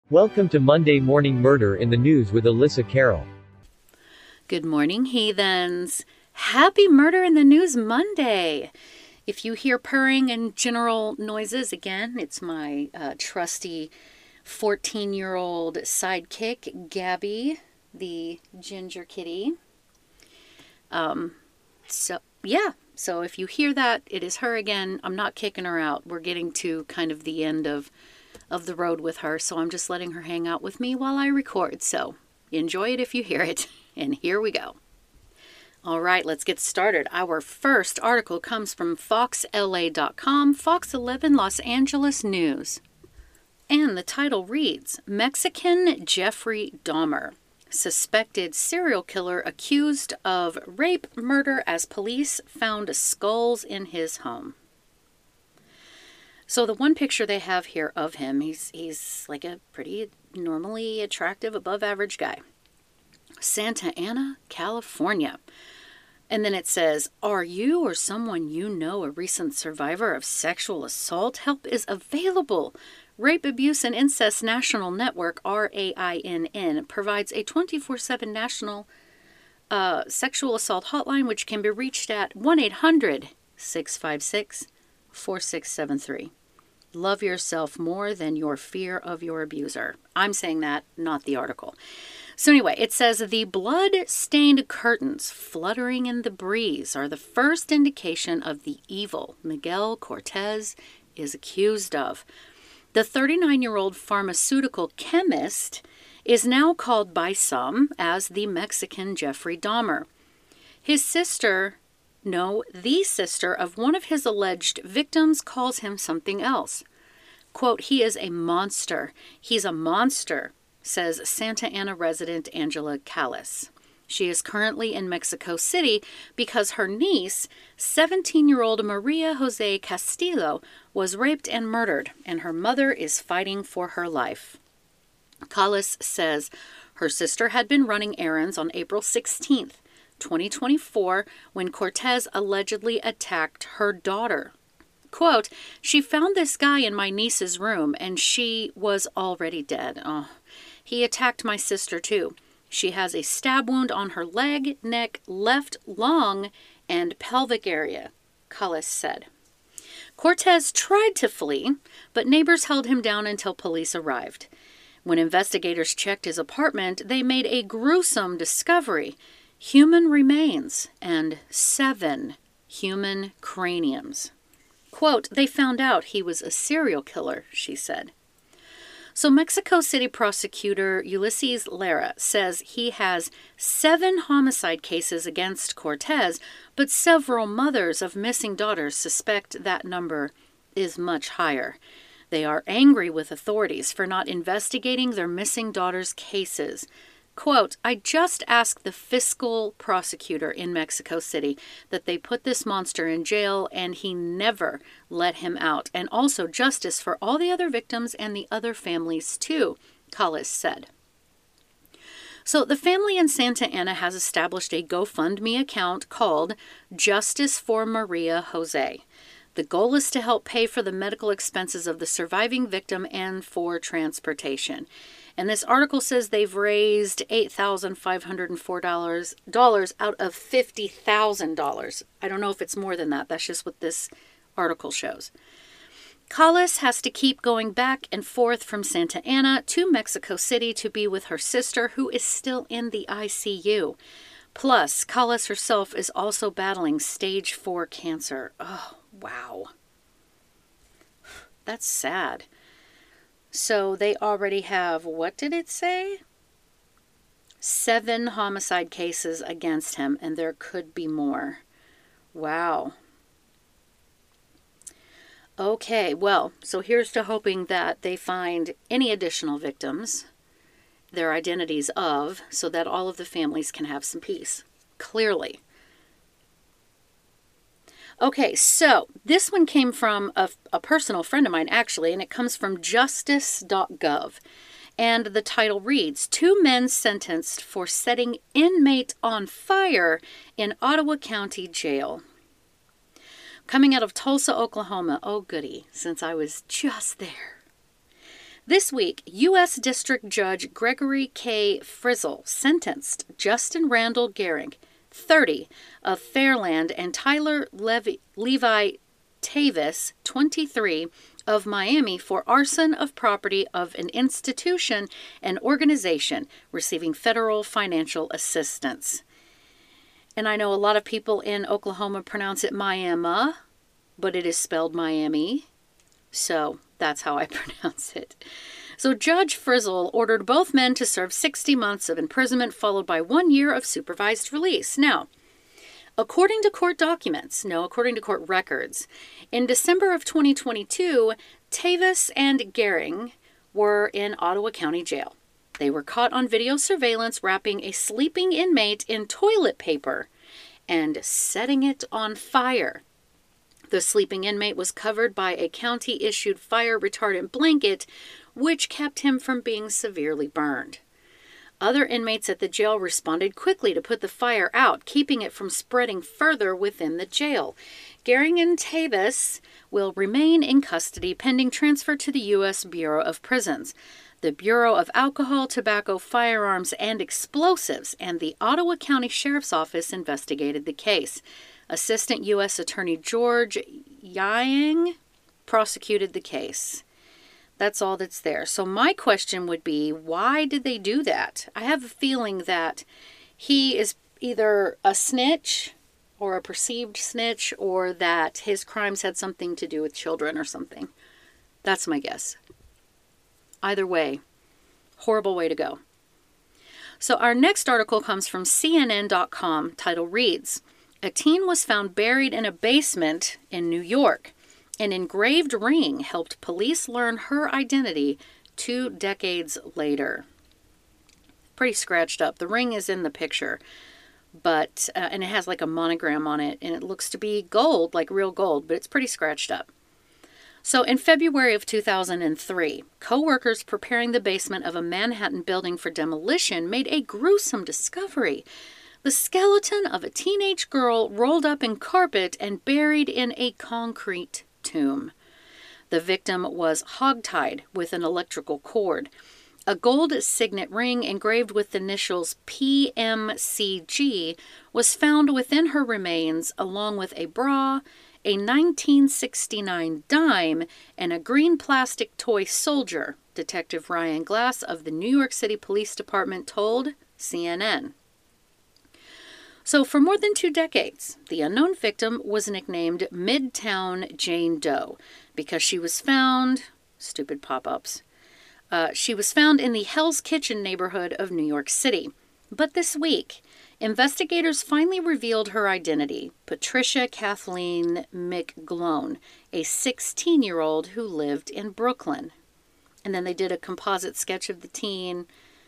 Welcome to Monday Morning Murder in the News with Alyssa Carroll. Good morning, heathens. Happy Murder in the News Monday. If you hear purring and general noises, again, it's my trusty 14-year-old sidekick, Gabby, the ginger kitty. So if you hear that, it is her again. I'm not kicking her out. We're getting to kind of the end of the road with her, so I'm just letting her hang out with me while I record. So enjoy it if you hear it. And here we go. All right, let's get started. Our first article comes from FoxLA.com, Fox 11 Los Angeles News. And the title reads, Mexican Jeffrey Dahmer, suspected serial killer accused of rape murder as police found skulls in his home. So the one picture they have here of him, he's like a pretty normally attractive, above average guy. Santa Ana, California. And then it says, are you or someone you know a recent survivor of sexual assault? Help is available. Rape, Abuse, and Incest National Network, RAINN, provides a 24/7 national sexual assault hotline, which can be reached at 1-800-656-4673. Love yourself more than your fear of your abuser. I'm saying that, not the article. So anyway, it says the blood-stained curtains fluttering in the breeze are the first indication of the evil Miguel Cortez is accused of. The 39-year-old pharmaceutical chemist is now called by some as the Mexican Jeffrey Dahmer. The sister of one of his alleged victims calls him something else. Quote, he is a monster. He's a monster, says Santa Ana resident Angela Callis. She is currently in Mexico City because her niece, 17-year-old Maria Jose Castillo, was raped and murdered, and her mother is fighting for her life. Callis says her sister had been running errands on April 16th, 2024, when Cortez allegedly attacked her daughter. Quote, she found this guy in my niece's room, and she was already dead. Oh, he attacked my sister, too. She has a stab wound on her leg, neck, left lung, and pelvic area, Callis said. Cortez tried to flee, but neighbors held him down until police arrived. When investigators checked his apartment, they made a gruesome discovery: human remains and 7 human craniums. Quote, they found out he was a serial killer, she said. So Mexico City prosecutor Ulysses Lara says he has 7 homicide cases against Cortez, but several mothers of missing daughters suspect that number is much higher. They are angry with authorities for not investigating their missing daughters' cases. Quote, I just asked the fiscal prosecutor in Mexico City that they put this monster in jail, and he never let him out, and also justice for all the other victims and the other families too, Callis said. So the family in Santa Ana has established a GoFundMe account called Justice for Maria Jose. The goal is to help pay for the medical expenses of the surviving victim and for transportation. And this article says they've raised $8,504 out of $50,000. I don't know if it's more than that. That's just what this article shows. Callis has to keep going back and forth from Santa Ana to Mexico City to be with her sister, who is still in the ICU. Plus, Callis herself is also battling stage 4 cancer. Oh, wow. That's sad. So they already have, what did it say? 7 homicide cases against him, and there could be more. Wow. Okay, well, so here's to hoping that they find any additional victims, their identities of, so that all of the families can have some peace. Clearly. Okay, so this one came from a personal friend of mine, actually, and it comes from justice.gov. And the title reads, 2 men sentenced for setting inmate on fire in Ottawa County Jail. Coming out of Tulsa, Oklahoma. Oh, goody, since I was just there. This week, U.S. District Judge Gregory K. Frizzle sentenced Justin Randall Gehring, 30, of Fairland, and Tyler Levi Tavis, 23, of Miami, for arson of property of an institution and organization receiving federal financial assistance. And I know a lot of people in Oklahoma pronounce it Miami, but it is spelled Miami. So that's how I pronounce it. So Judge Frizzle ordered both men to serve 60 months of imprisonment, followed by 1 year of supervised release. Now, according to court records, in December of 2022, Tavis and Gehring were in Ottawa County Jail. They were caught on video surveillance wrapping a sleeping inmate in toilet paper and setting it on fire. The sleeping inmate was covered by a county-issued fire-retardant blanket, which kept him from being severely burned. Other inmates at the jail responded quickly to put the fire out, keeping it from spreading further within the jail. Gehring and Tavis will remain in custody pending transfer to the U.S. Bureau of Prisons. The Bureau of Alcohol, Tobacco, Firearms, and Explosives and the Ottawa County Sheriff's Office investigated the case. Assistant U.S. Attorney George Yang prosecuted the case. That's all that's there. So my question would be, why did they do that? I have a feeling that he is either a snitch or a perceived snitch, or that his crimes had something to do with children or something. That's my guess. Either way, horrible way to go. So our next article comes from CNN.com. Title reads, "A teen was found buried in a basement in New York. An engraved ring helped police learn her identity 2 decades later." Pretty scratched up. The ring is in the picture, but and it has like a monogram on it, and it looks to be gold, like real gold, but it's pretty scratched up. So in February of 2003, co-workers preparing the basement of a Manhattan building for demolition made a gruesome discovery. The skeleton of a teenage girl rolled up in carpet and buried in a concrete tomb. The victim was hogtied with an electrical cord. A gold signet ring engraved with the initials PMCG was found within her remains, along with a bra, a 1969 dime, and a green plastic toy soldier, Detective Ryan Glass of the New York City Police Department told CNN. So for more than 2 decades, the unknown victim was nicknamed Midtown Jane Doe because she was found, stupid pop-ups, she was found in the Hell's Kitchen neighborhood of New York City. But this week, investigators finally revealed her identity, Patricia Kathleen McGlone, a 16-year-old who lived in Brooklyn. And then they did a composite sketch of the teen.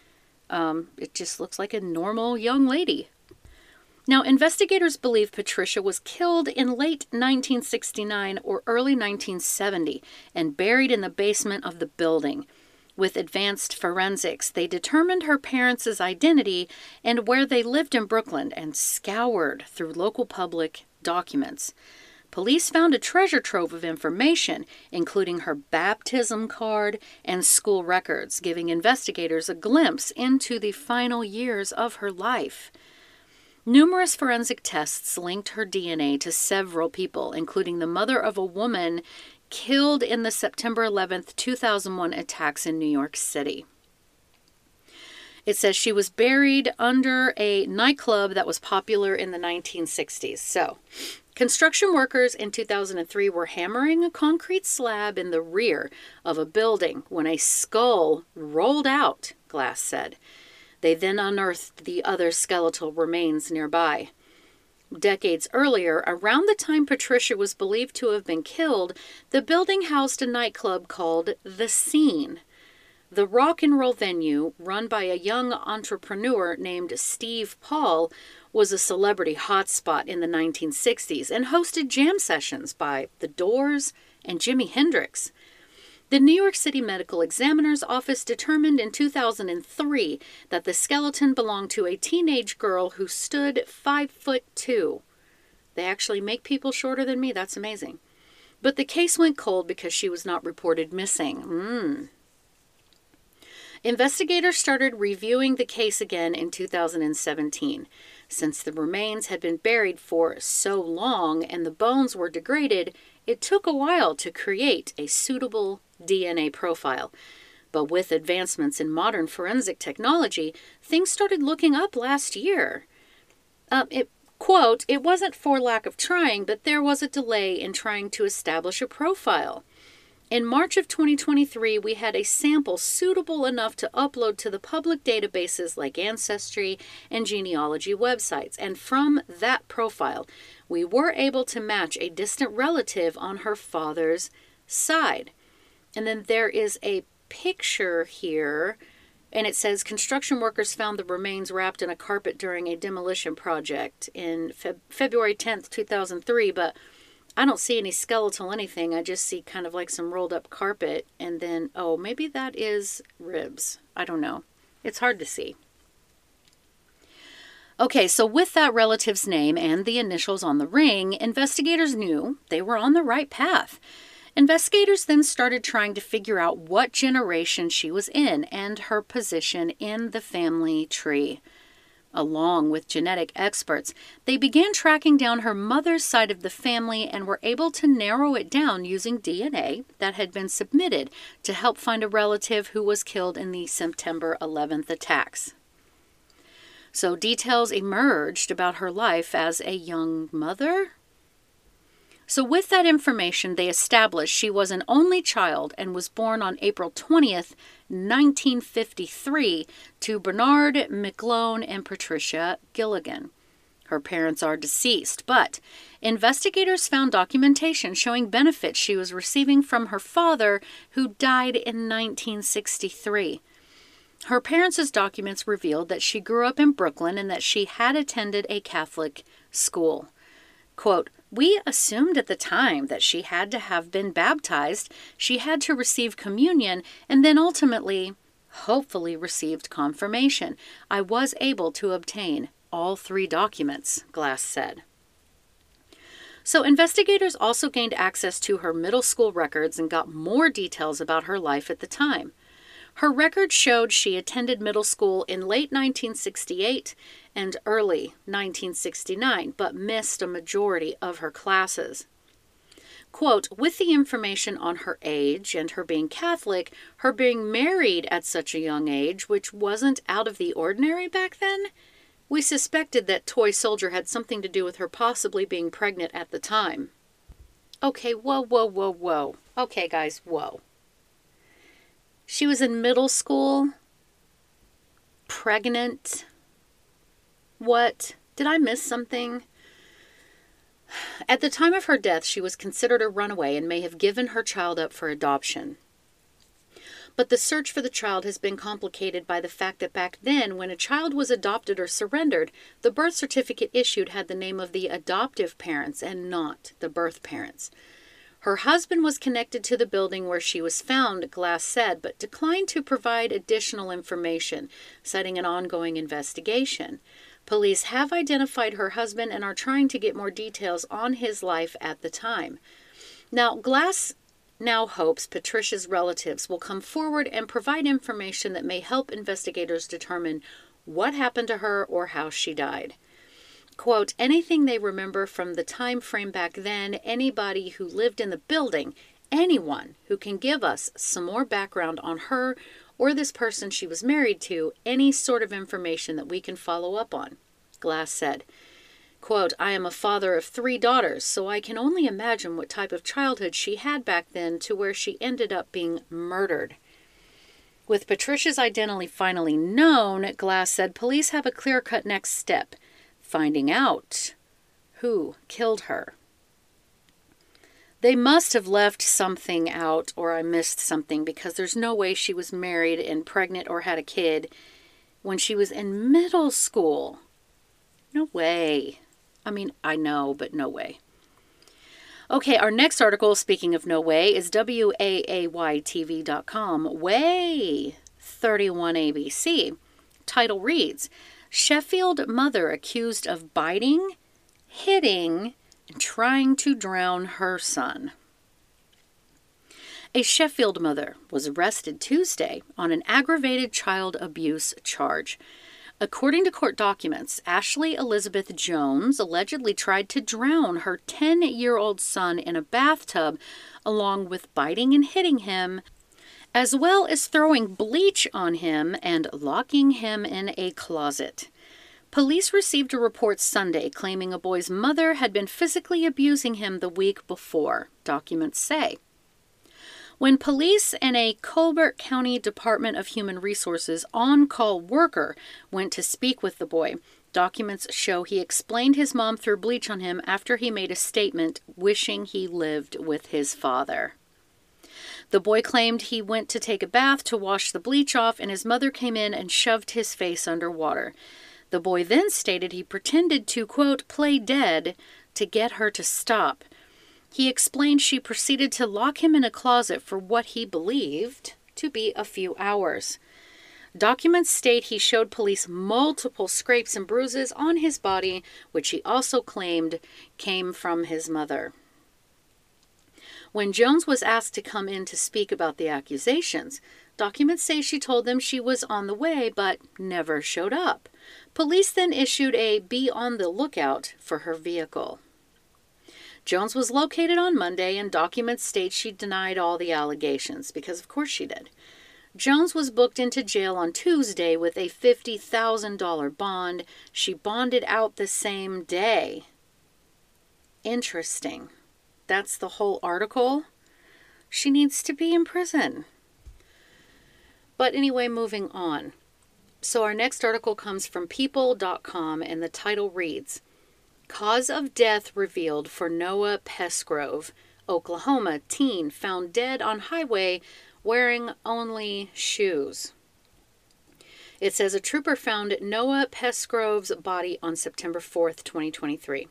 It just looks like a normal young lady. Now, investigators believe Patricia was killed in late 1969 or early 1970 and buried in the basement of the building. With advanced forensics, they determined her parents' identity and where they lived in Brooklyn and scoured through local public documents. Police found a treasure trove of information, including her baptism card and school records, giving investigators a glimpse into the final years of her life. Numerous forensic tests linked her DNA to several people, including the mother of a woman killed in the September 11th, 2001 attacks in New York City. It says she was buried under a nightclub that was popular in the 1960s. So, construction workers in 2003 were hammering a concrete slab in the rear of a building when a skull rolled out, Glass said. They then unearthed the other skeletal remains nearby. Decades earlier, around the time Patricia was believed to have been killed, the building housed a nightclub called The Scene. The rock and roll venue, run by a young entrepreneur named Steve Paul, was a celebrity hotspot in the 1960s and hosted jam sessions by The Doors and Jimi Hendrix. The New York City Medical Examiner's Office determined in 2003 that the skeleton belonged to a teenage girl who stood 5'2". They actually make people shorter than me. That's amazing. But the case went cold because she was not reported missing. Investigators started reviewing the case again in 2017. Since the remains had been buried for so long and the bones were degraded, it took a while to create a suitable DNA profile. But with advancements in modern forensic technology, things started looking up last year. Quote, "It wasn't for lack of trying, but there was a delay in trying to establish a profile. In March of 2023, we had a sample suitable enough to upload to the public databases like Ancestry and genealogy websites, and from that profile, we were able to match a distant relative on her father's side." And then there is a picture here, and it says construction workers found the remains wrapped in a carpet during a demolition project in February 10th, 2003, but I don't see any skeletal anything. I just see kind of like some rolled up carpet, and then, oh, maybe that is ribs. I don't know. It's hard to see. Okay, so with that relative's name and the initials on the ring, investigators knew they were on the right path. Investigators then started trying to figure out what generation she was in and her position in the family tree. Along with genetic experts, they began tracking down her mother's side of the family and were able to narrow it down using DNA that had been submitted to help find a relative who was killed in the September 11th attacks. So details emerged about her life as a young mother. So with that information, they established she was an only child and was born on April 20th, 1953, to Bernard McClone and Patricia Gilligan. Her parents are deceased, but investigators found documentation showing benefits she was receiving from her father, who died in 1963. Her parents' documents revealed that she grew up in Brooklyn and that she had attended a Catholic school. Quote, "We assumed at the time that she had to have been baptized, she had to receive communion, and then ultimately, hopefully received confirmation. I was able to obtain all 3 documents," Glass said. So investigators also gained access to her middle school records and got more details about her life at the time. Her records showed she attended middle school in late 1968 and early 1969, but missed a majority of her classes. Quote, "With the information on her age and her being Catholic, her being married at such a young age, which wasn't out of the ordinary back then, we suspected that Toy Soldier had something to do with her possibly being pregnant at the time." Okay, whoa. Okay, guys, whoa. She was in middle school, pregnant. What? Did I miss something? At the time of her death, she was considered a runaway and may have given her child up for adoption. But the search for the child has been complicated by the fact that back then, when a child was adopted or surrendered, the birth certificate issued had the name of the adoptive parents and not the birth parents. Her husband was connected to the building where she was found, Glass said, but declined to provide additional information, citing an ongoing investigation. Police have identified her husband and are trying to get more details on his life at the time. Now, Glass now hopes Patricia's relatives will come forward and provide information that may help investigators determine what happened to her or how she died. Quote, "Anything they remember from the time frame back then, anybody who lived in the building, anyone who can give us some more background on her or this person she was married to, any sort of information that we can follow up on," Glass said. Quote, "I am a father of 3 daughters, so I can only imagine what type of childhood she had back then to where she ended up being murdered." With Patricia's identity finally known, Glass said police have a clear-cut next step: finding out who killed her. They must have left something out, or I missed something, because there's no way she was married and pregnant or had a kid when she was in middle school. No way. I mean, I know, but no way. Okay, our next article, speaking of no way, is WAAYTV.com. Way 31 ABC. Title reads, "Sheffield mother accused of biting, hitting, and trying to drown her son." A Sheffield mother was arrested Tuesday on an aggravated child abuse charge. According to court documents, Ashley Elizabeth Jones allegedly tried to drown her 10-year-old son in a bathtub, along with biting and hitting him, as well as throwing bleach on him and locking him in a closet. Police received a report Sunday claiming a boy's mother had been physically abusing him the week before, documents say. When police and a Colbert County Department of Human Resources on-call worker went to speak with the boy, documents show he explained his mom threw bleach on him after he made a statement wishing he lived with his father. The boy claimed he went to take a bath to wash the bleach off, and his mother came in and shoved his face under water. The boy then stated he pretended to, quote, play dead to get her to stop. He explained she proceeded to lock him in a closet for what he believed to be a few hours. Documents state he showed police multiple scrapes and bruises on his body, which he also claimed came from his mother. When Jones was asked to come in to speak about the accusations, documents say she told them she was on the way but never showed up. Police then issued a "be on the lookout" for her vehicle. Jones was located on Monday, and documents state she denied all the allegations, because of course she did. Jones was booked into jail on Tuesday with a $50,000 bond. She bonded out the same day. Interesting. That's the whole article. She needs to be in prison. But anyway, moving on. So our next article comes from people.com, and the title reads, Cause of Death Revealed for Noah Pesgrove, Oklahoma Teen Found Dead on Highway Wearing Only Shoes. It says a trooper found Noah Pesgrove's body on September 4th, 2023.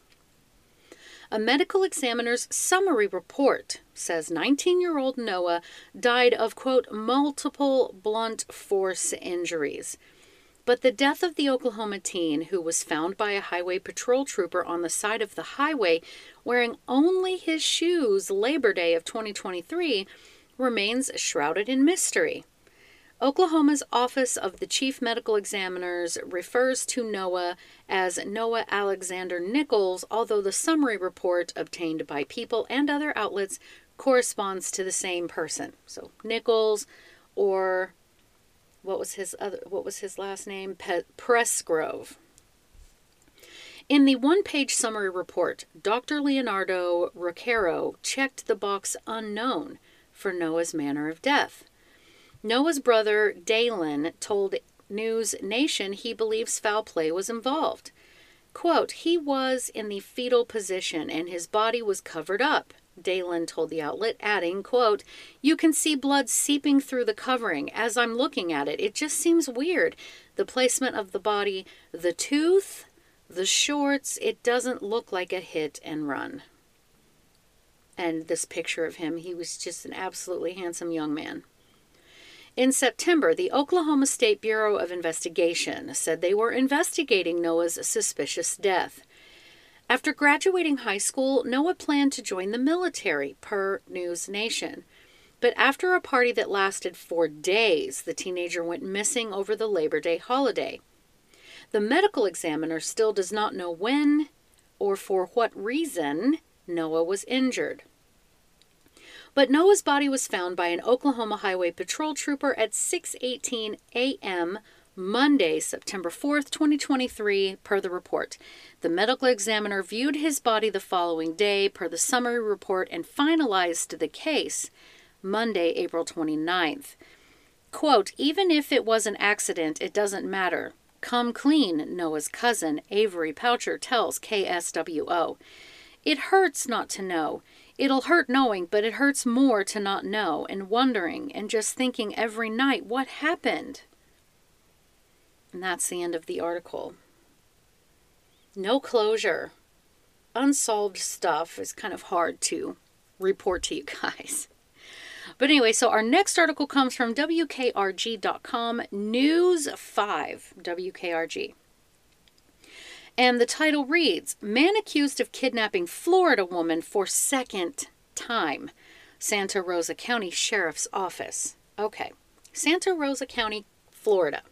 A medical examiner's summary report says 19-year-old Noah died of, quote, multiple blunt force injuries. But the death of the Oklahoma teen, who was found by a highway patrol trooper on the side of the highway wearing only his shoes Labor Day of 2023, remains shrouded in mystery. Oklahoma's Office of the Chief Medical Examiners refers to Noah as Noah Alexander Nichols, although the summary report obtained by People and other outlets corresponds to the same person. So Nichols, or what was his last name? Pesgrove. In the one-page summary report, Dr. Leonardo Roquero checked the box unknown for Noah's manner of death. Noah's brother, Dalen, told News Nation he believes foul play was involved. Quote, he was in the fetal position and his body was covered up, Dalen told the outlet, adding, quote, you can see blood seeping through the covering. As I'm looking at it, it just seems weird. The placement of the body, the tooth, the shorts, it doesn't look like a hit and run. And this picture of him, he was just an absolutely handsome young man. In September, the Oklahoma State Bureau of Investigation said they were investigating Noah's suspicious death. After graduating high school, Noah planned to join the military, per News Nation. But after a party that lasted 4 days, the teenager went missing over the Labor Day holiday. The medical examiner still does not know when or for what reason Noah was injured. But Noah's body was found by an Oklahoma Highway Patrol trooper at 6:18 a.m. Monday, September 4th, 2023, per the report. The medical examiner viewed his body the following day, per the summary report, and finalized the case Monday, April 29th. Quote, even if it was an accident, it doesn't matter. Come clean, Noah's cousin, Avery Poucher, tells KSWO. It hurts not to know. It'll hurt knowing, but it hurts more to not know, and wondering, and just thinking every night, what happened? And that's the end of the article. No closure. Unsolved stuff is kind of hard to report to you guys. But anyway, so our next article comes from WKRG.com, News 5, WKRG. And the title reads, Man accused of kidnapping Florida woman for second time. Santa Rosa County Sheriff's Office. Okay, Santa Rosa County, Florida.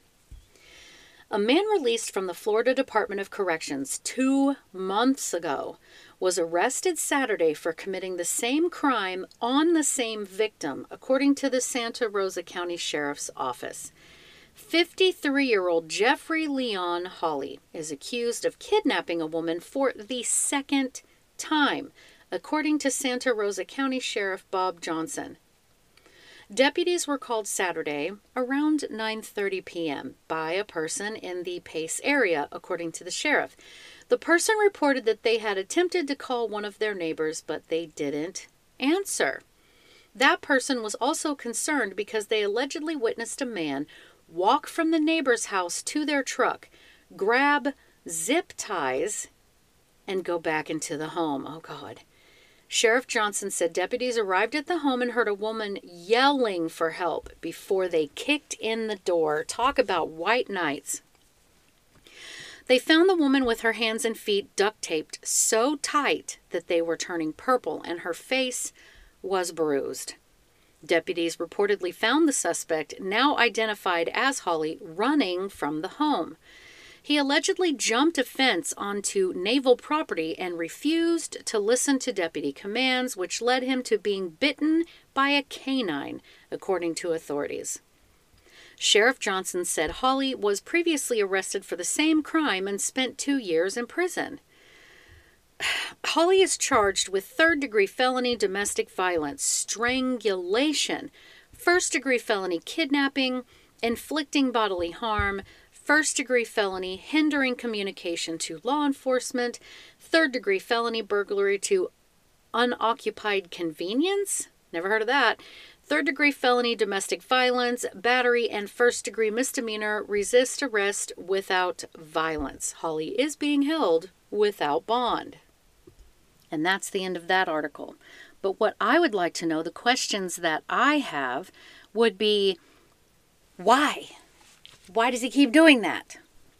A man released from the Florida Department of Corrections 2 months ago was arrested Saturday for committing the same crime on the same victim, according to the Santa Rosa County Sheriff's Office. 53-year-old Jeffrey Leon Hawley is accused of kidnapping a woman for the second time, according to Santa Rosa County Sheriff Bob Johnson. Deputies were called Saturday around 9:30 p.m. by a person in the Pace area, according to the sheriff. The person reported that they had attempted to call one of their neighbors, but they didn't answer. That person was also concerned because they allegedly witnessed a man walk from the neighbor's house to their truck, grab zip ties, and go back into the home. Oh, God. Sheriff Johnson said deputies arrived at the home and heard a woman yelling for help before they kicked in the door. Talk about white knights. They found the woman with her hands and feet duct taped so tight that they were turning purple and her face was bruised. Deputies reportedly found the suspect, now identified as Hawley, running from the home. He allegedly jumped a fence onto naval property and refused to listen to deputy commands, which led him to being bitten by a canine, according to authorities. Sheriff Johnson said Hawley was previously arrested for the same crime and spent 2 years in prison. Hawley is charged with third-degree felony domestic violence, strangulation, first-degree felony kidnapping, inflicting bodily harm, first-degree felony hindering communication to law enforcement, third-degree felony burglary to unoccupied convenience, never heard of that, third-degree felony domestic violence, battery, and first-degree misdemeanor resist arrest without violence. Hawley is being held without bond. And that's the end of that article. But what I would like to know, the questions that I have, would be, why? Why does he keep doing that?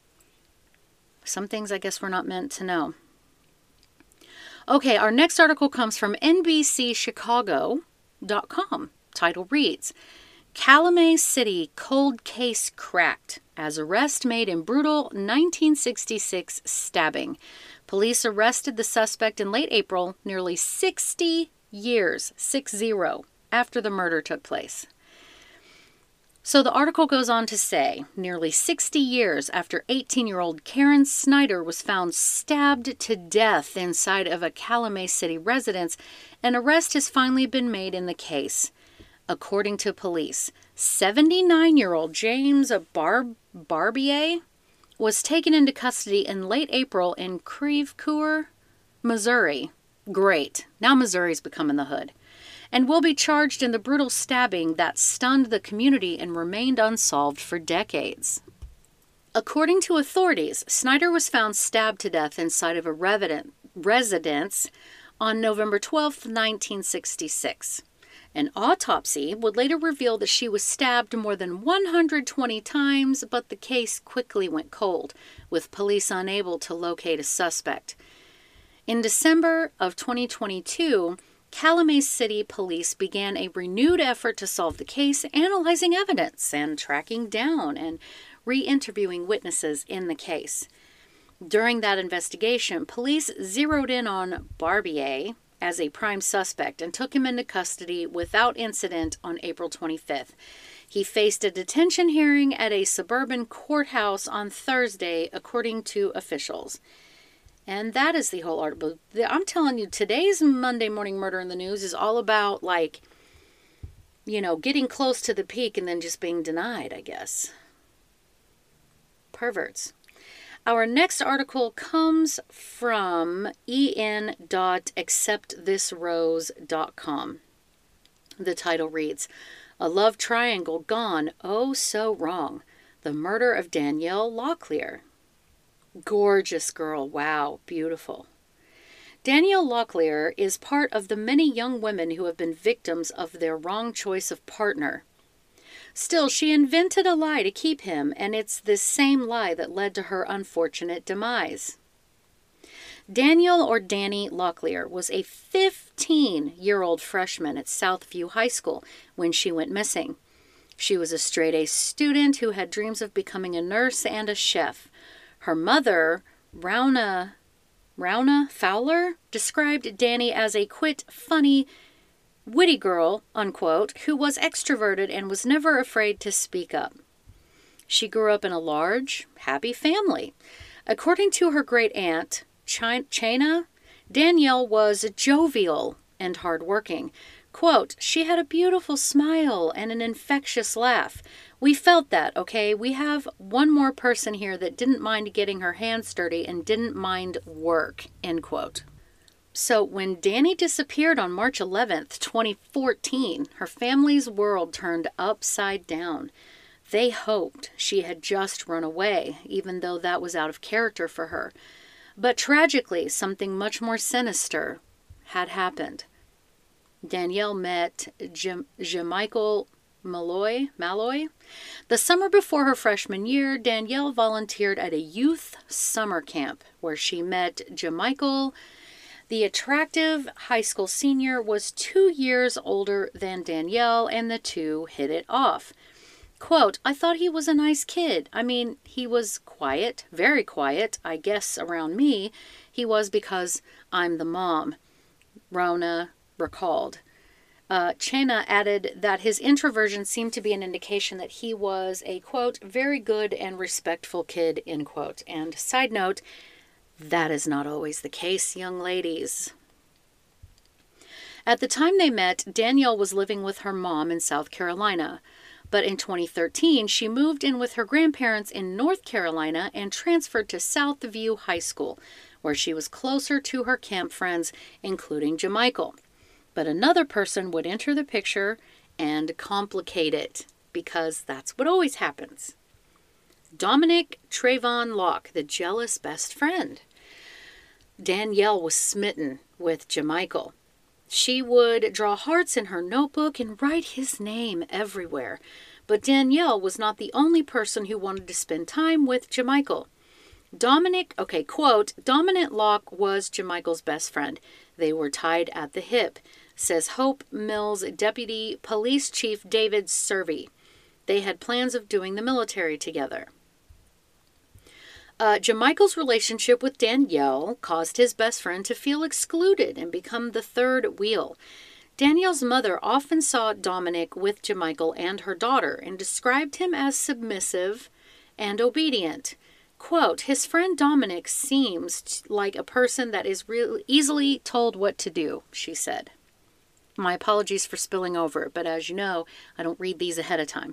Some things I guess we're not meant to know. Okay, our next article comes from NBCChicago.com. Title reads, Calumet City Cold Case Cracked as Arrest Made in Brutal 1966 Stabbing. Police arrested the suspect in late April, nearly 60 years, 60, after the murder took place. So the article goes on to say, nearly 60 years after 18-year-old Karen Snyder was found stabbed to death inside of a Calumet City residence, an arrest has finally been made in the case. According to police, 79-year-old James Barbier was taken into custody in late April in Creve Coeur, Missouri. Great. Now Missouri's becoming the hood. And will be charged in the brutal stabbing that stunned the community and remained unsolved for decades. According to authorities, Snyder was found stabbed to death inside of a residence on November 12, 1966. An autopsy would later reveal that she was stabbed more than 120 times, but the case quickly went cold, with police unable to locate a suspect. In December of 2022, Calumet City Police began a renewed effort to solve the case, analyzing evidence and tracking down and re-interviewing witnesses in the case. During that investigation, police zeroed in on Barbier as a prime suspect and took him into custody without incident on April 25th. He faced a detention hearing at a suburban courthouse on Thursday, according to officials. And that is the whole article. I'm telling you, today's Monday Morning Murder in the News is all about, like, getting close to the peak and then just being denied, I guess. Perverts. Our next article comes from en.acceptthisrose.com. The title reads, A Love Triangle Gone Oh So Wrong. The Murder of Danielle Locklear. Gorgeous girl. Wow. Beautiful. Danielle Locklear is part of the many young women who have been victims of their wrong choice of partner. Still, she invented a lie to keep him, and it's this same lie that led to her unfortunate demise. Daniel, or Danny Locklear, was a 15-year-old freshman at Southview High School when she went missing. She was a straight-A student who had dreams of becoming a nurse and a chef. Her mother, Rauna Fowler, described Danny as a funny, witty girl, unquote, who was extroverted and was never afraid to speak up. She grew up in a large, happy family. According to her great-aunt, Chana, Danielle was jovial and hardworking. Quote, she had a beautiful smile and an infectious laugh. We felt that, okay? We have one more person here that didn't mind getting her hands dirty and didn't mind work, end quote. So when Danny disappeared on March 11th, 2014, her family's world turned upside down. They hoped she had just run away, even though that was out of character for her. But tragically, something much more sinister had happened. Danielle met Jamichael Malloy. The summer before her freshman year, Danielle volunteered at a youth summer camp where she met Jamichael. The attractive high school senior was 2 years older than Danielle, and the two hit it off. Quote, I thought he was a nice kid. I mean, he was quiet, very quiet. I guess around me, he was because I'm the mom, Rona recalled. Chena added that his introversion seemed to be an indication that he was a, quote, very good and respectful kid, end quote. And side note, that is not always the case, young ladies. At the time they met, Danielle was living with her mom in South Carolina. But in 2013, she moved in with her grandparents in North Carolina and transferred to Southview High School, where she was closer to her camp friends, including Jamichael. But another person would enter the picture and complicate it, because that's what always happens. Dominic Trayvon Locke, the jealous best friend. Danielle was smitten with Jamichael. She would draw hearts in her notebook and write his name everywhere. But Danielle was not the only person who wanted to spend time with Jamichael. Quote, Dominant Locke was Jamichael's best friend. They were tied at the hip, says Hope Mills Deputy Police Chief David Servey. They had plans of doing the military together. Jamichael's relationship with Danielle caused his best friend to feel excluded and become the third wheel. Danielle's mother often saw Dominic with Jamichael and her daughter and described him as submissive and obedient. Quote, his friend Dominic seems like a person that is really easily told what to do, she said. My apologies for spilling over, but as you know, I don't read these ahead of time.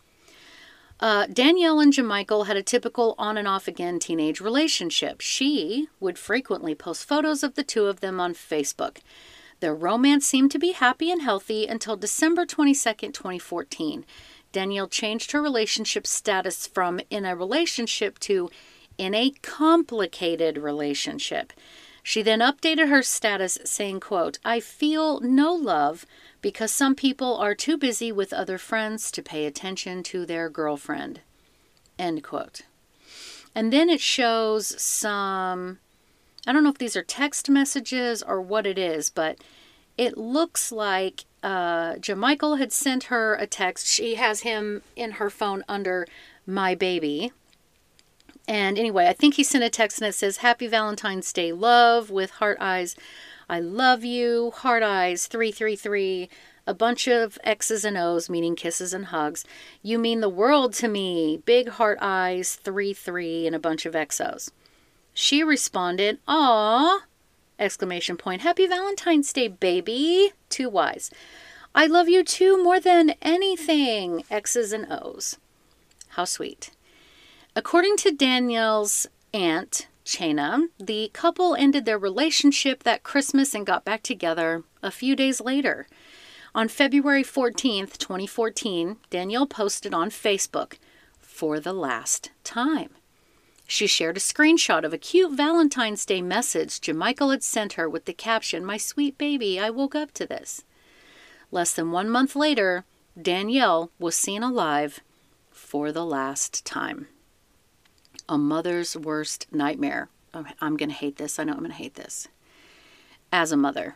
Danielle and Jamichael had a typical on and off again teenage relationship. She would frequently post photos of the two of them on Facebook. Their romance seemed to be happy and healthy until December 22nd, 2014. Danielle changed her relationship status from in a relationship to in a complicated relationship. She then updated her status saying, quote, I feel no love because some people are too busy with other friends to pay attention to their girlfriend, end quote. And then it shows some, I don't know if these are text messages or what it is, but it looks like Jamichael had sent her a text. She has him in her phone under My Baby. And anyway, I think he sent a text and it says, Happy Valentine's Day, love, with heart eyes. I love you, heart eyes, 333, a bunch of X's and O's, meaning kisses and hugs. You mean the world to me, big heart eyes, 33, and a bunch of XOs. She responded, Aw, exclamation point, Happy Valentine's Day, baby, 2 Y's. I love you too more than anything, X's and O's. How sweet. According to Danielle's aunt, Chena, the couple ended their relationship that Christmas and got back together a few days later. On February 14th, 2014, Danielle posted on Facebook, for the last time. She shared a screenshot of a cute Valentine's Day message Jamichael had sent her with the caption, My sweet baby, I woke up to this. Less than 1 month later, Danielle was seen alive for the last time. A mother's worst nightmare, I'm going to hate this. I know I'm going to hate this. As a mother.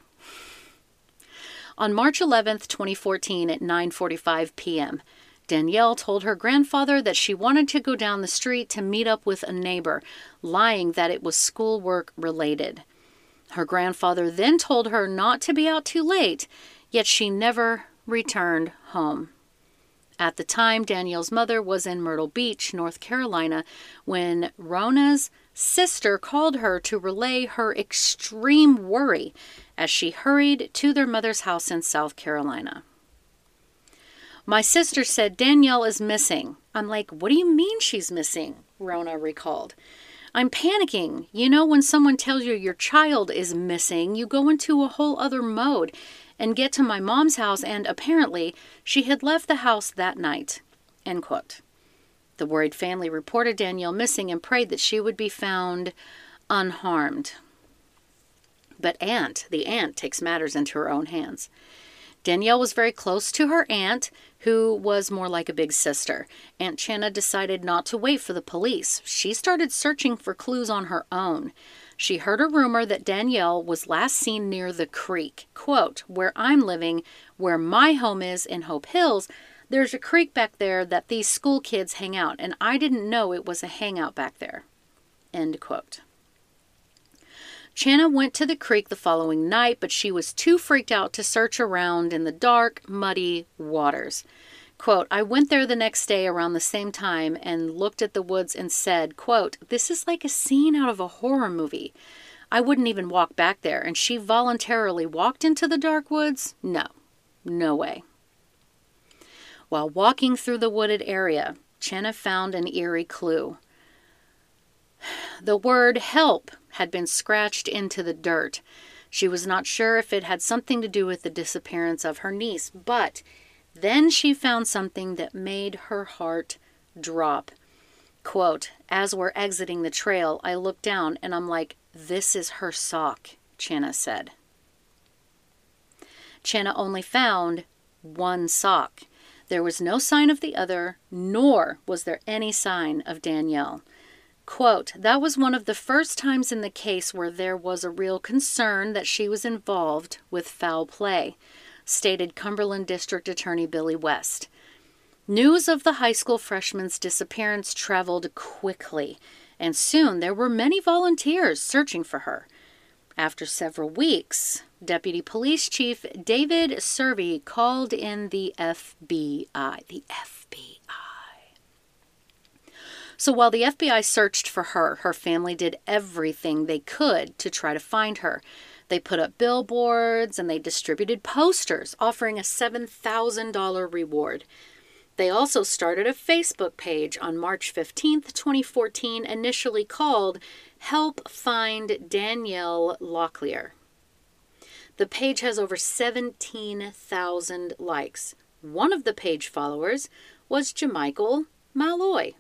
On March 11th, 2014 at 9:45 p.m., Danielle told her grandfather that she wanted to go down the street to meet up with a neighbor, lying that it was schoolwork related. Her grandfather then told her not to be out too late, yet she never returned home. At the time, Danielle's mother was in Myrtle Beach, North Carolina, when Rona's sister called her to relay her extreme worry as she hurried to their mother's house in South Carolina. My sister said Danielle is missing. I'm like, what do you mean she's missing? Rona recalled. I'm panicking. You know, when someone tells you your child is missing, you go into a whole other mode and get to my mom's house, and apparently she had left the house that night. End quote. The worried family reported Danielle missing and prayed that she would be found unharmed. But the aunt takes matters into her own hands. Danielle was very close to her aunt, who was more like a big sister. Aunt Channa decided not to wait for the police. She started searching for clues on her own. She heard a rumor that Danielle was last seen near the creek. Quote, where I'm living, where my home is in Hope Hills, there's a creek back there that these school kids hang out, and I didn't know it was a hangout back there. End quote. Channa went to the creek the following night, but she was too freaked out to search around in the dark, muddy waters. Quote, I went there the next day around the same time and looked at the woods and said, quote, this is like a scene out of a horror movie. I wouldn't even walk back there. And she voluntarily walked into the dark woods? No way. While walking through the wooded area, Channa found an eerie clue. The word help had been scratched into the dirt. She was not sure if it had something to do with the disappearance of her niece, but then she found something that made her heart drop. Quote, as we're exiting the trail, I looked down and I'm like, this is her sock, Channa said. Channa only found one sock. There was no sign of the other, nor was there any sign of Danielle. Quote, that was one of the first times in the case where there was a real concern that she was involved with foul play, stated Cumberland District Attorney Billy West. News of the high school freshman's disappearance traveled quickly, and soon there were many volunteers searching for her. After several weeks, Deputy Police Chief David Servey called in the FBI. The FBI. So while the FBI searched for her, her family did everything they could to try to find her. They put up billboards and they distributed posters offering a $7,000 reward. They also started a Facebook page on March 15th, 2014, initially called Help Find Danielle Locklear. The page has over 17,000 likes. One of the page followers was Jamichael Malloy.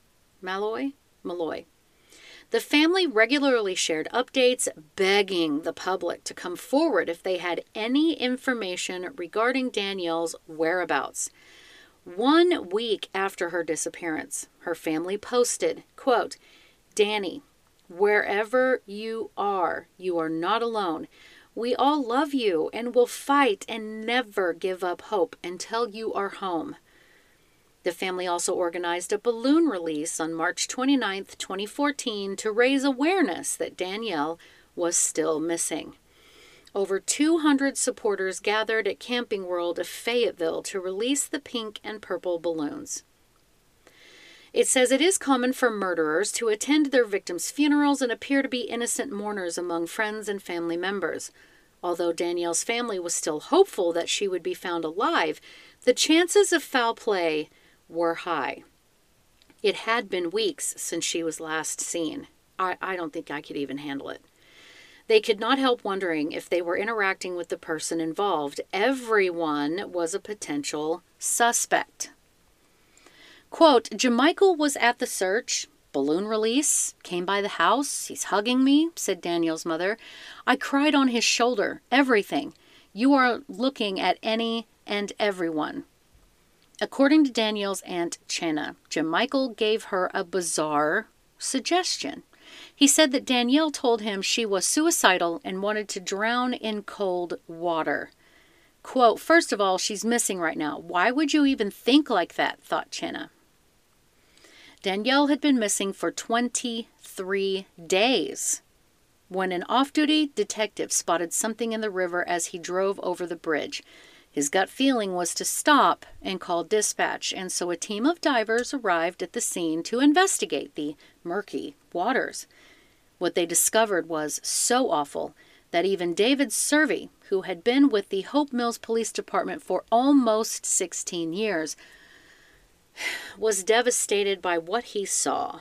Malloy. The family regularly shared updates, begging the public to come forward if they had any information regarding Danielle's whereabouts. 1 week after her disappearance, her family posted, quote, Danny, wherever you are not alone. We all love you and will fight and never give up hope until you are home. The family also organized a balloon release on March 29, 2014, to raise awareness that Danielle was still missing. Over 200 supporters gathered at Camping World of Fayetteville to release the pink and purple balloons. It says it is common for murderers to attend their victims' funerals and appear to be innocent mourners among friends and family members. Although Danielle's family was still hopeful that she would be found alive, the chances of foul play were high. It had been weeks since she was last seen. I don't think I could even handle it. They could not help wondering if they were interacting with the person involved. Everyone was a potential suspect. Quote, Jamichael was at the search, balloon release, came by the house. He's hugging me, said Danielle's mother. I cried on his shoulder, everything. You are looking at any and everyone. According to Danielle's aunt Channa, Jamichael gave her a bizarre suggestion. He said that Danielle told him she was suicidal and wanted to drown in cold water. Quote, "First of all, she's missing right now. Why would you even think like that?" thought Chenna. Danielle had been missing for 23 days when an off-duty detective spotted something in the river as he drove over the bridge. His gut feeling was to stop and call dispatch, and so a team of divers arrived at the scene to investigate the murky waters. What they discovered was so awful that even David Survey, who had been with the Hope Mills Police Department for almost 16 years, was devastated by what he saw.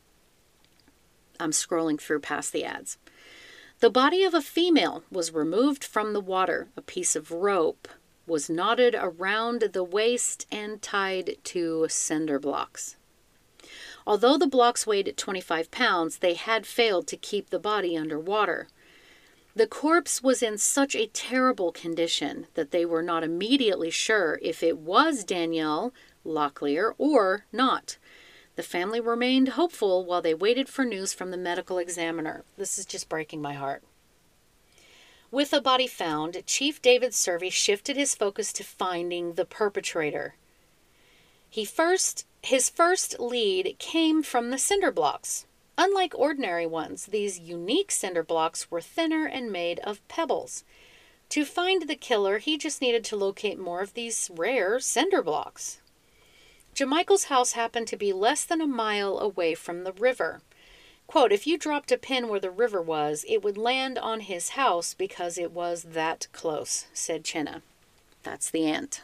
I'm scrolling through past the ads. The body of a female was removed from the water. A piece of rope was knotted around the waist and tied to cinder blocks. Although the blocks weighed 25 pounds, they had failed to keep the body underwater. The corpse was in such a terrible condition that they were not immediately sure if it was Danielle Locklear or not. The family remained hopeful while they waited for news from the medical examiner. This is just breaking my heart. With the body found, Chief David Survey shifted his focus to finding the perpetrator. His first lead came from the cinder blocks. Unlike ordinary ones, these unique cinder blocks were thinner and made of pebbles. To find the killer, he just needed to locate more of these rare cinder blocks. Jamichael's house happened to be less than a mile away from the river. Quote, "If you dropped a pin where the river was, it would land on his house because it was that close," said Chenna. That's the end.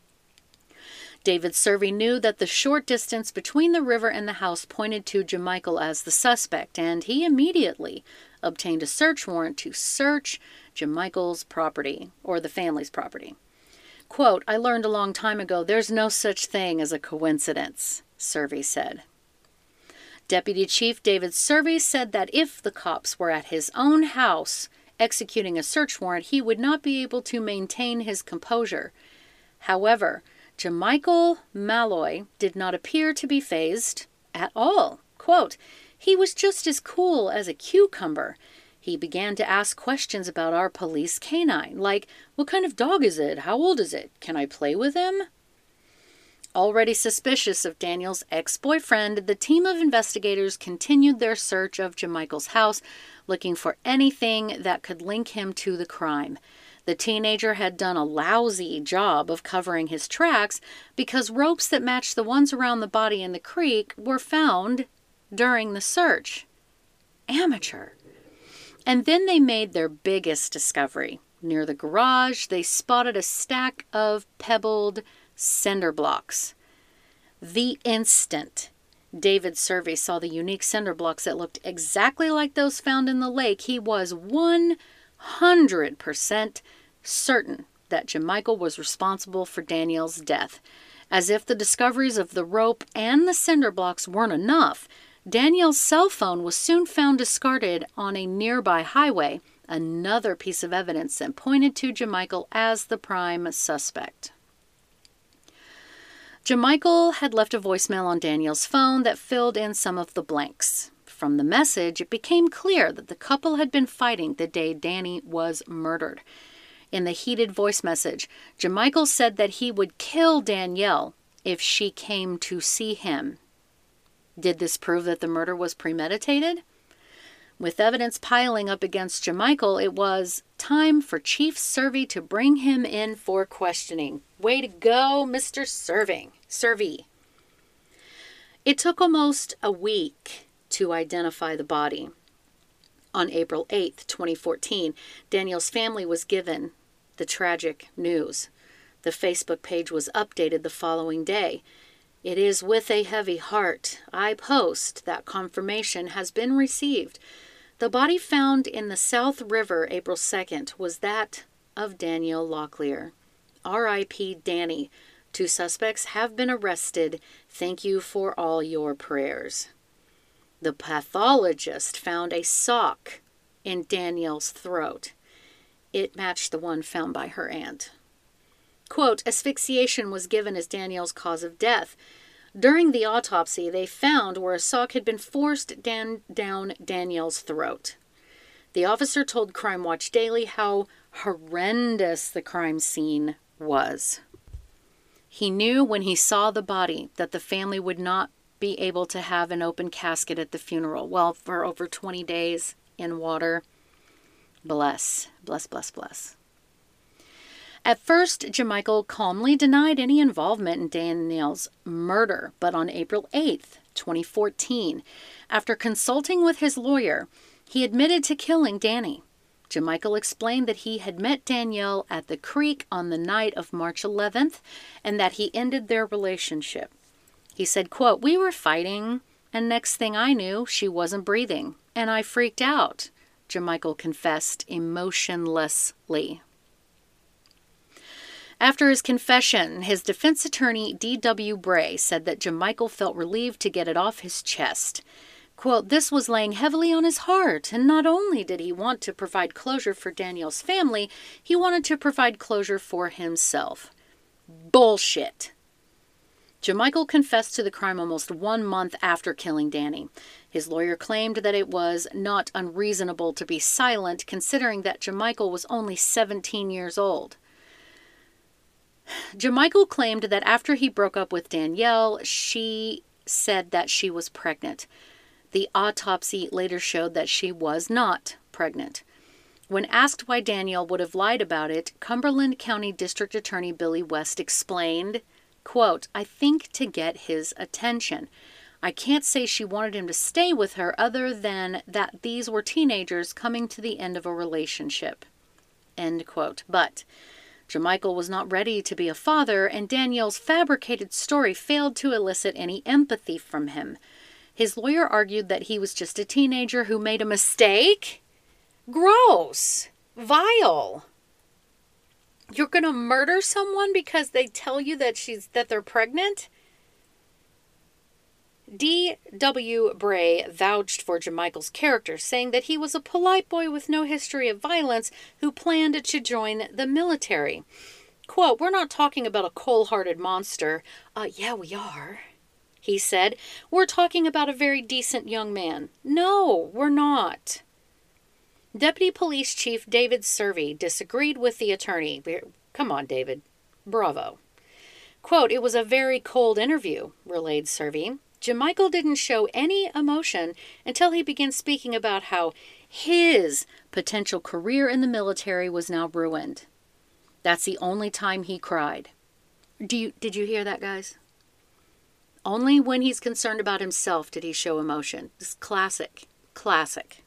David Survey knew that the short distance between the river and the house pointed to Jamichael as the suspect, and he immediately obtained a search warrant to search Jamichael's property, or the family's property. Quote, "I learned a long time ago there's no such thing as a coincidence," Survey said. Deputy Chief David Survey said that if the cops were at his own house executing a search warrant, he would not be able to maintain his composure. However, Jamichael Malloy did not appear to be fazed at all. Quote, "He was just as cool as a cucumber. He began to ask questions about our police canine, like, what kind of dog is it? How old is it? Can I play with him?" Already suspicious of Daniel's ex-boyfriend, the team of investigators continued their search of Jamichael's house, looking for anything that could link him to the crime. The teenager had done a lousy job of covering his tracks because ropes that matched the ones around the body in the creek were found during the search. Amateur. And then they made their biggest discovery. Near the garage, they spotted a stack of pebbled cinder blocks. The instant David Survey saw the unique cinder blocks that looked exactly like those found in the lake, he was 100% certain that Jamichael was responsible for Danielle's death. As if the discoveries of the rope and the cinder blocks weren't enough, Danielle's cell phone was soon found discarded on a nearby highway, another piece of evidence that pointed to Jamichael as the prime suspect. Jamichael had left a voicemail on Danielle's phone that filled in some of the blanks. From the message, it became clear that the couple had been fighting the day Danny was murdered. In the heated voice message, Jamichael said that he would kill Danielle if she came to see him. Did this prove that the murder was premeditated? With evidence piling up against Jamichael, it was time for Chief Survey to bring him in for questioning. Way to go, Mr. Survey. It took almost a week to identify the body. On April 8th, 2014, Danielle's family was given the tragic news. The Facebook page was updated the following day. "It is with a heavy heart I post that confirmation has been received. The body found in the South River April 2nd was that of Danielle Locklear. R.I.P. Danny. 2 suspects have been arrested. Thank you for all your prayers." The pathologist found a sock in Danielle's throat. It matched the one found by her aunt. Quote, "Asphyxiation was given as Danielle's cause of death. During the autopsy, they found where a sock had been forced down Danielle's throat. The officer told Crime Watch Daily how horrendous the crime scene was. He knew when he saw the body that the family would not be able to have an open casket at the funeral. Well, for over 20 days in water. Bless. Bless, bless, bless. At first, Jamichael calmly denied any involvement in Danielle's murder, but on April 8th, 2014, after consulting with his lawyer, he admitted to killing Danny. Jamichael explained that he had met Danielle at the creek on the night of March 11th and that he ended their relationship. He said, quote, "We were fighting, and next thing I knew, she wasn't breathing, and I freaked out," Jamichael confessed emotionlessly. After his confession, his defense attorney, D.W. Bray, said that Jamichael felt relieved to get it off his chest. Quote, "This was laying heavily on his heart, and not only did he want to provide closure for Danielle's family, he wanted to provide closure for himself." Bullshit. Jamichael confessed to the crime almost 1 month after killing Danny. His lawyer claimed that it was not unreasonable to be silent, considering that Jamichael was only 17 years old. Jamichael claimed that after he broke up with Danielle, she said that she was pregnant. The autopsy later showed that she was not pregnant. When asked why Danielle would have lied about it, Cumberland County District Attorney Billy West explained, quote, "I think to get his attention. I can't say she wanted him to stay with her other than that these were teenagers coming to the end of a relationship." End quote. But Jamichael was not ready to be a father, and Danielle's fabricated story failed to elicit any empathy from him. His lawyer argued that he was just a teenager who made a mistake. Gross. Vile. You're going to murder someone because they tell you that they're pregnant? D.W. Bray vouched for Jamichael's character, saying that he was a polite boy with no history of violence who planned to join the military. Quote, "We're not talking about a cold-hearted monster." Yeah, we are," he said. "We're talking about a very decent young man." No, we're not. Deputy Police Chief David Servey disagreed with the attorney. Come on, David. Bravo. Quote, "It was a very cold interview," relayed Servey. Jamichael didn't show any emotion until he began speaking about how his potential career in the military was now ruined. That's the only time he cried. Did you hear that, guys? Only when he's concerned about himself did he show emotion. It's classic. Classic.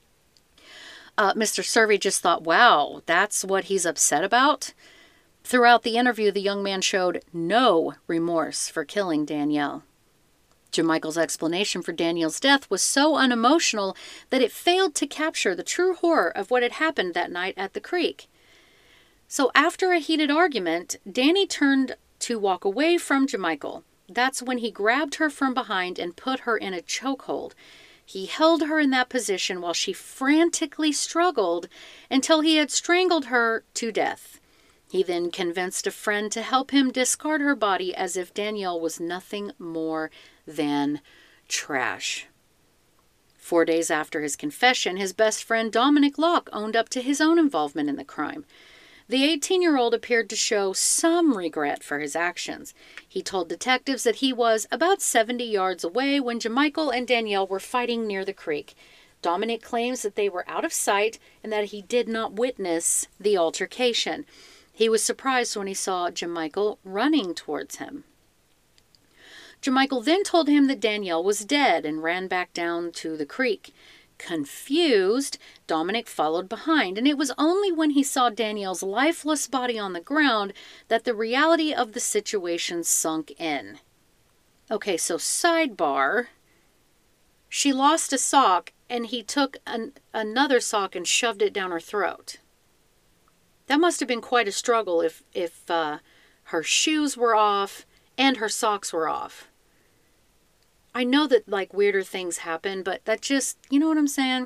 Mr. Servey just thought, wow, that's what he's upset about? Throughout the interview, the young man showed no remorse for killing Danielle. Jamichael's explanation for Danielle's death was so unemotional that it failed to capture the true horror of what had happened that night at the creek. So after a heated argument, Danny turned to walk away from Jamichael. That's when he grabbed her from behind and put her in a chokehold. He held her in that position while she frantically struggled until he had strangled her to death. He then convinced a friend to help him discard her body as if Danielle was nothing more than trash. 4 days after his confession, his best friend Dominic Locke owned up to his own involvement in the crime. The 18-year-old appeared to show some regret for his actions. He told detectives that he was about 70 yards away when Jamichael and Danielle were fighting near the creek. Dominic claims that they were out of sight and that he did not witness the altercation. He was surprised when he saw Jamichael running towards him. Jamichael then told him that Danielle was dead and ran back down to the creek. Confused, Dominic followed behind, and it was only when he saw Danielle's lifeless body on the ground that the reality of the situation sunk in. Okay, so sidebar. She lost a sock, and he took another sock and shoved it down her throat. That must have been quite a struggle if her shoes were off and her socks were off. I know that, like, weirder things happen, but that just, you know what I'm saying?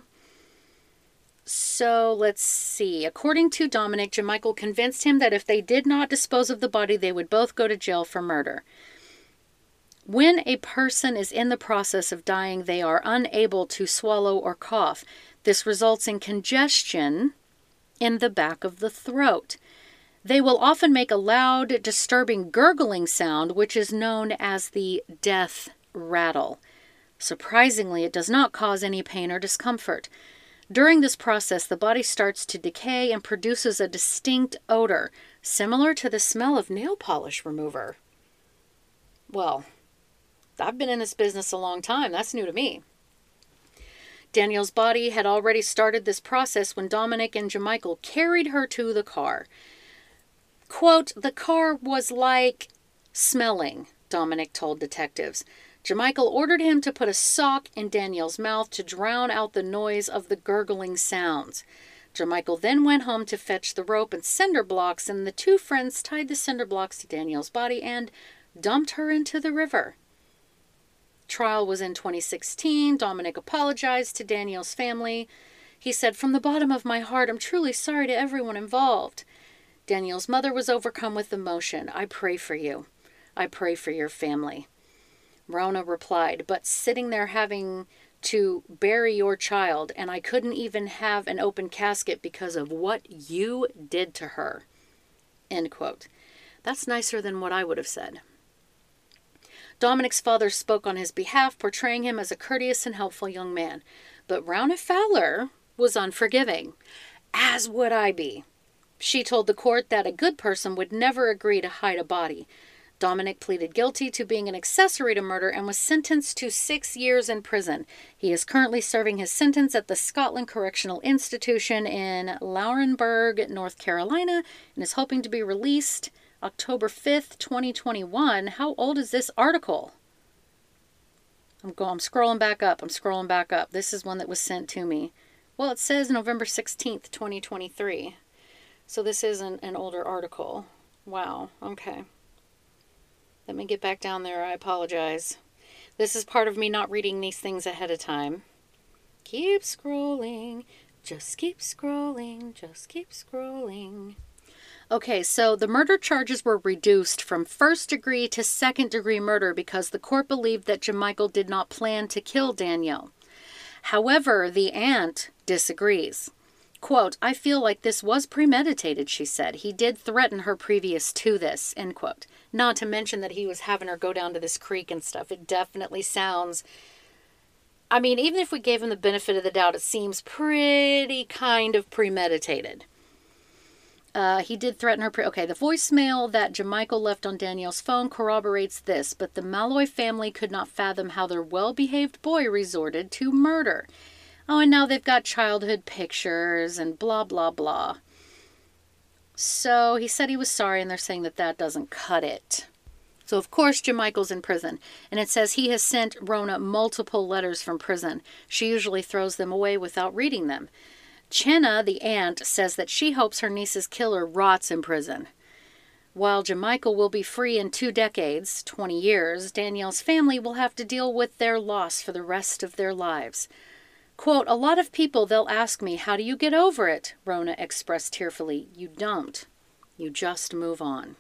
So, let's see. According to Dominic, Jamichael convinced him that if they did not dispose of the body, they would both go to jail for murder. When a person is in the process of dying, they are unable to swallow or cough. This results in congestion in the back of the throat. They will often make a loud, disturbing gurgling sound, which is known as the death rattle. Surprisingly, it does not cause any pain or discomfort. During this process, the body starts to decay and produces a distinct odor, similar to the smell of nail polish remover. Well, I've been in this business a long time. That's new to me. Danielle's body had already started this process when Dominic and Jamichael carried her to the car. Quote, the car was like smelling, Dominic told detectives. Jamichael ordered him to put a sock in Danielle's mouth to drown out the noise of the gurgling sounds. Jamichael then went home to fetch the rope and cinder blocks, and the two friends tied the cinder blocks to Danielle's body and dumped her into the river. Trial was in 2016. Dominic apologized to Danielle's family. He said, "From the bottom of my heart, I'm truly sorry to everyone involved." Danielle's mother was overcome with emotion. "I pray for you. I pray for your family." Rona replied, "But sitting there having to bury your child, and I couldn't even have an open casket because of what you did to her." End quote. That's nicer than what I would have said. Dominic's father spoke on his behalf, portraying him as a courteous and helpful young man. But Rona Fowler was unforgiving, as would I be. She told the court that a good person would never agree to hide a body. Dominic pleaded guilty to being an accessory to murder and was sentenced to 6 years in prison. He is currently serving his sentence at the Scotland Correctional Institution in Laurinburg, North Carolina, and is hoping to be released October 5th, 2021. How old is this article? I'm scrolling back up. This is one that was sent to me. Well, it says November 16th, 2023. So this is an older article. Wow, okay. Let me get back down there. I apologize. This is part of me not reading these things ahead of time. Keep scrolling. Just keep scrolling. Just keep scrolling. Okay, so the murder charges were reduced from first-degree to second-degree murder because the court believed that Jamichael did not plan to kill Danielle. However, the aunt disagrees. Quote, "I feel like this was premeditated," she said. "He did threaten her previous to this," end quote. Not to mention that he was having her go down to this creek and stuff. It definitely sounds... I mean, even if we gave him the benefit of the doubt, it seems pretty kind of premeditated. He did threaten her... Okay, the voicemail that Jamichael left on Danielle's phone corroborates this, but the Malloy family could not fathom how their well-behaved boy resorted to murder. Oh, and now they've got childhood pictures and blah, blah, blah. So he said he was sorry, and they're saying that that doesn't cut it. So, of course, Jamichael's in prison, and it says he has sent Rona multiple letters from prison. She usually throws them away without reading them. Chenna, the aunt, says that she hopes her niece's killer rots in prison. While Jamichael will be free in 2 decades, 20 years, Danielle's family will have to deal with their loss for the rest of their lives. Quote, "A lot of people, they'll ask me, how do you get over it?" Rona expressed tearfully. "You don't. You just move on."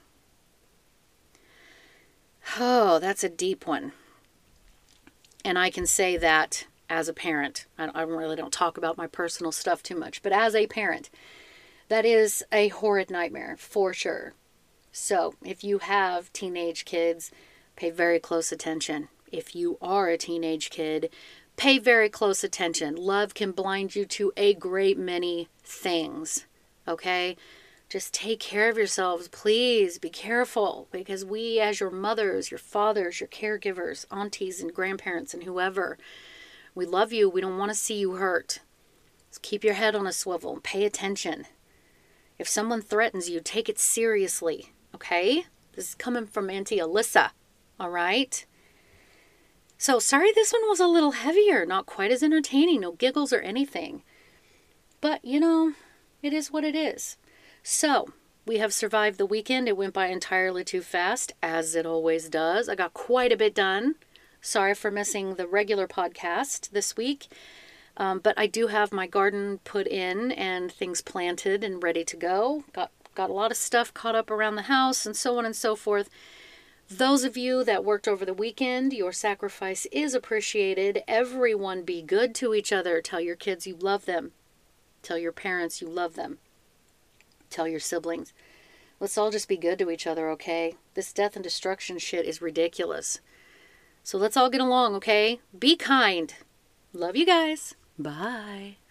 Oh, that's a deep one. And I can say that as a parent. I really don't talk about my personal stuff too much, but as a parent, that is a horrid nightmare for sure. So if you have teenage kids, pay very close attention. If you are a teenage kid, pay very close attention. Love can blind you to a great many things, okay? Just take care of yourselves. Please be careful, because we as your mothers, your fathers, your caregivers, aunties and grandparents and whoever, we love you. We don't want to see you hurt. So keep your head on a swivel and pay attention. If someone threatens you, take it seriously, okay? This is coming from Auntie Alyssa, all right? So, sorry this one was a little heavier, not quite as entertaining, no giggles or anything. But, you know, it is what it is. So, we have survived the weekend. It went by entirely too fast, as it always does. I got quite a bit done. Sorry for missing the regular podcast this week. But I do have my garden put in and things planted and ready to go. Got a lot of stuff caught up around the house and so on and so forth. Those of you that worked over the weekend, your sacrifice is appreciated. Everyone be good to each other. Tell your kids you love them. Tell your parents you love them. Tell your siblings. Let's all just be good to each other, okay? This death and destruction shit is ridiculous. So let's all get along, okay? Be kind. Love you guys. Bye.